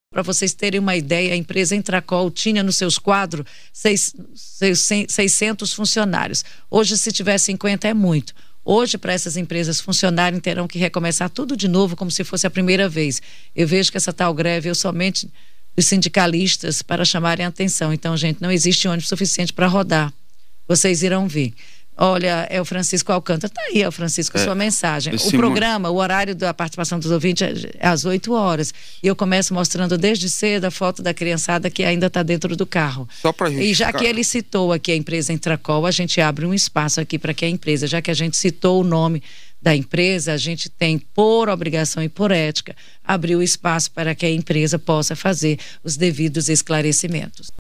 Para vocês terem uma ideia, a empresa Intracol tinha nos seus quadros 600 funcionários. Hoje, se tiver 50, é muito. Hoje, para essas empresas funcionarem, terão que recomeçar tudo de novo, como se fosse a primeira vez. Eu vejo que essa tal greve é somente dos sindicalistas para chamarem a atenção. Então, gente, não existe ônibus suficiente para rodar. Vocês irão ver. Olha, é o Francisco Alcântara. Tá aí, Francisco, sua mensagem. O programa, o horário da participação dos ouvintes é às 8 horas. E eu começo mostrando desde cedo a foto da criançada que ainda está dentro do carro. Só pra gente e já que ele citou aqui a empresa Intracol, a gente abre um espaço aqui para que a empresa, já que a gente citou o nome da empresa, a gente tem, por obrigação e por ética, abrir o espaço para que a empresa possa fazer os devidos esclarecimentos.